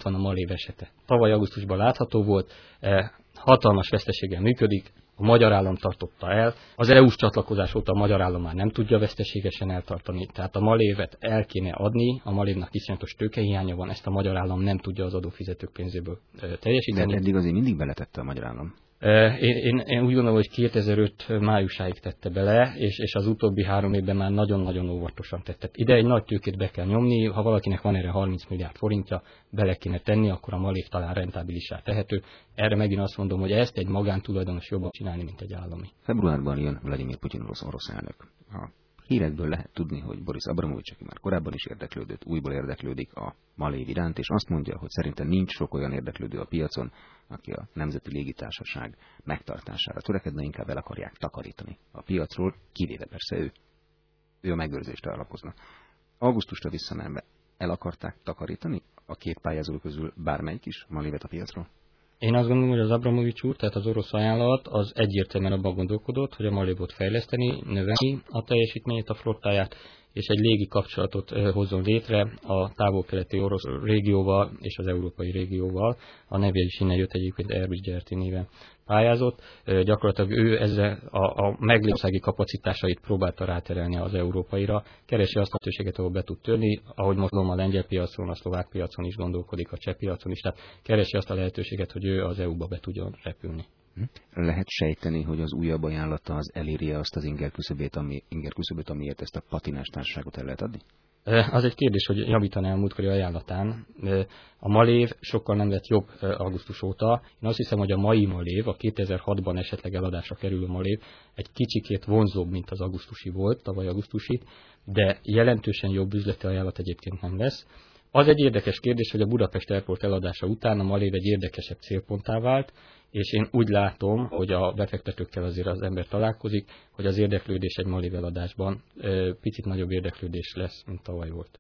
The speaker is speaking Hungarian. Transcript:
van a Malév esete. Tavaly augusztusban látható volt, hatalmas veszteséggel működik, a magyar állam tartotta el. Az EU-s csatlakozás óta a magyar állam már nem tudja veszteségesen eltartani, tehát a Malévet el kéne adni, a Malévnak iszonyatos tőkehiánya van, ezt a magyar állam nem tudja az adófizetők pénzéből teljesíteni. De eddig azért mindig beletette a magyar állam. Én úgy gondolom, hogy 2005 májusáig tette bele, és az utóbbi 3 évben már nagyon-nagyon óvatosan tette. Ide egy nagy tőkét be kell nyomni, ha valakinek van erre 30 milliárd forintja, bele kéne tenni, akkor a Malév talán rentabilissá tehető. Erre megint azt mondom, hogy ezt egy magántulajdonos jobban csinálni, mint egy állami. Februárban jön Vladimir Putyin orosz elnök. A hírekből lehet tudni, hogy Boris Abramovics, aki már korábban is érdeklődött, újból érdeklődik a Malév iránt, és azt mondja, hogy szerintem nincs sok olyan érdeklődő a piacon, aki a Nemzeti Légitársaság megtartására törekedne, inkább el akarják takarítani a piacról, kivéve persze ő. Ő a megőrzésre alapozna. Augusztusra visszamenve el akarták takarítani a két pályázó közül bármelyik is Malévet a piacról? Én azt gondolom, hogy az Abramovics úr, tehát az orosz ajánlat, az egyértelműen abban gondolkodott, hogy a Malévot fejleszteni, növelni a teljesítményét, a flottáját, és egy légi kapcsolatot hozzon létre a távol-keleti orosz régióval és az európai régióval. A nevje is innen jött, egyébként Airbus GRT néven pályázott. Gyakorlatilag ő ezzel a meglévőszági kapacitásait próbálta ráterelni az európaira. Keresi azt a lehetőséget, ahol be tud törni, ahogy most a lengyel piacon, a szlovák piacon is gondolkodik, a cseh piacon is. Tehát keresi azt a lehetőséget, hogy ő az EU-ba be tudjon repülni. Lehet sejteni, hogy az újabb ajánlata az eléri azt az inger küszöbét, amiért ezt a patinás társaságot el lehet adni? Az egy kérdés, hogy javítani a múltkori ajánlatán. A Malév sokkal nem lett jobb augusztus óta. Én azt hiszem, hogy a mai Malév, a 2006-ban esetleg eladásra kerülő Malév egy kicsikét vonzóbb, mint az augusztusi volt, tavaly augusztusi, de jelentősen jobb üzleti ajánlat egyébként nem lesz. Az egy érdekes kérdés, hogy a Budapest Airport eladása után a Malév egy érdekesebb célponttá vált, és én úgy látom, hogy a befektetőkkel azért az ember találkozik, hogy az érdeklődés egy Malév eladásban picit nagyobb érdeklődés lesz, mint tavaly volt.